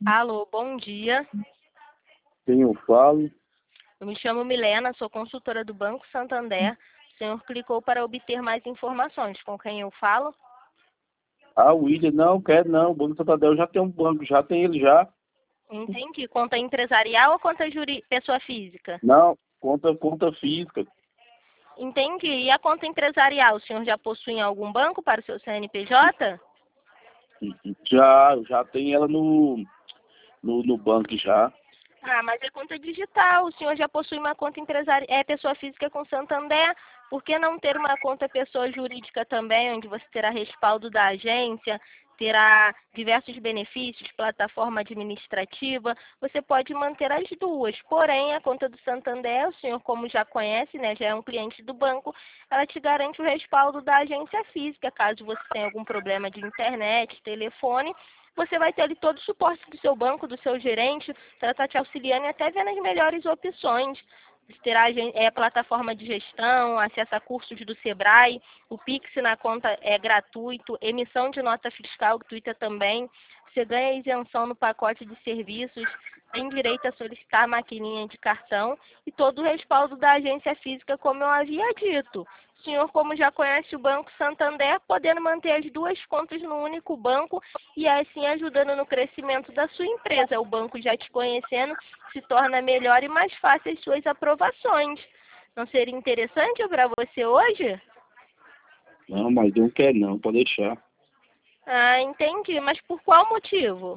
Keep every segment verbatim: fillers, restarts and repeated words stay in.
Alô, bom dia. Quem eu falo? Eu me chamo Milena, sou consultora do Banco Santander. O senhor clicou para obter mais informações. Com quem eu falo? Ah, o William, não, quero não. O Banco Santander já tem um banco, já tem ele já. Entendi. Conta empresarial ou conta juri... pessoa física? Não, conta, conta física. Entendi. E a conta empresarial, o senhor já possui em algum banco para o seu C N P J? Já, já tem ela no, no, no banco já. Ah, mas é conta digital. O senhor já possui uma conta empresarial, é pessoa física com Santander. Por que não ter uma conta pessoa jurídica também, onde você terá respaldo da agência, terá diversos benefícios, plataforma administrativa? Você pode manter as duas. Porém, a conta do Santander, o senhor como já conhece, né, já é um cliente do banco, ela te garante o respaldo da agência física, caso você tenha algum problema de internet, telefone. Você vai ter ali todo o suporte do seu banco, do seu gerente, para estar te auxiliando e até vendo as melhores opções. Você terá é, plataforma de gestão, acesso a cursos do Sebrae, o Pix na conta é gratuito, emissão de nota fiscal gratuita também. Você ganha isenção no pacote de serviços, tem direito a solicitar maquininha de cartão e todo o respaldo da agência física, como eu havia dito. O senhor, como já conhece o Banco Santander, podendo manter as duas contas no único banco e assim ajudando no crescimento da sua empresa. O banco já te conhecendo se torna melhor e mais fácil as suas aprovações. Não seria interessante para você hoje? Não, mas eu não quero não, pode deixar. Ah, entendi. Mas por qual motivo?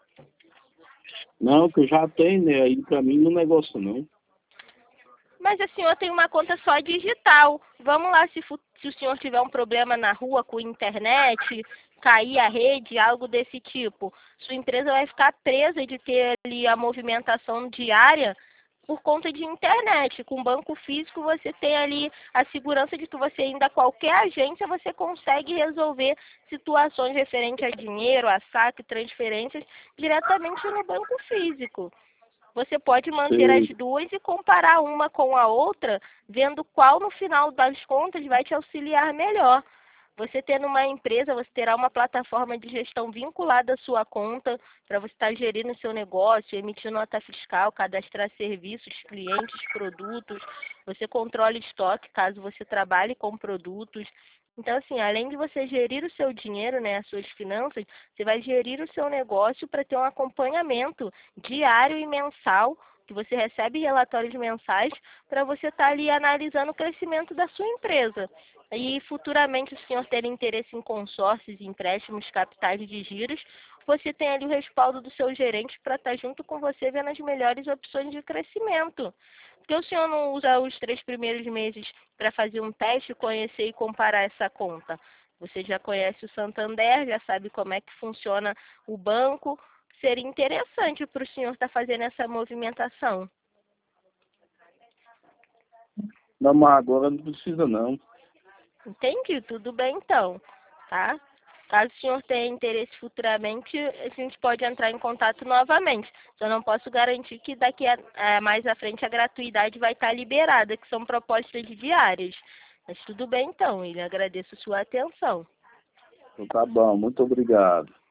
Não, que eu já tenho, né? Aí pra mim não é negócio não. Mas a senhora tem uma conta só digital. Vamos lá, se, se o senhor tiver um problema na rua com internet, cair a rede, algo desse tipo, sua empresa vai ficar presa de ter ali a movimentação diária por conta de internet. Com banco físico, você tem ali a segurança de que você ainda qualquer agência você consegue resolver situações referentes a dinheiro, a saque, transferências diretamente no banco físico. Você pode manter as Sei. duas e comparar uma com a outra, vendo qual no final das contas vai te auxiliar melhor. Você tendo uma empresa, você terá uma plataforma de gestão vinculada à sua conta para você estar gerindo o seu negócio, emitir nota fiscal, cadastrar serviços, clientes, produtos. Você controla estoque caso você trabalhe com produtos. Então, assim, além de você gerir o seu dinheiro, né, as suas finanças, você vai gerir o seu negócio para ter um acompanhamento diário e mensal, que você recebe relatórios mensais para você estar ali analisando o crescimento da sua empresa. E futuramente, se o senhor ter interesse em consórcios, empréstimos, capitais de giros, você tem ali o respaldo do seu gerente para estar junto com você vendo as melhores opções de crescimento. Porque o senhor não usa os três primeiros meses para fazer um teste, conhecer e comparar essa conta? Você já conhece o Santander, já sabe como é que funciona o banco. Seria interessante para o senhor estar fazendo essa movimentação. Não, mas agora não precisa não. Entendi, tudo bem então, tá? Caso o senhor tenha interesse futuramente, a gente pode entrar em contato novamente. Só não posso garantir que daqui a, a mais à frente a gratuidade vai estar liberada, que são propostas diárias. Mas tudo bem então, ele agradeço sua atenção. Então tá bom, muito obrigado.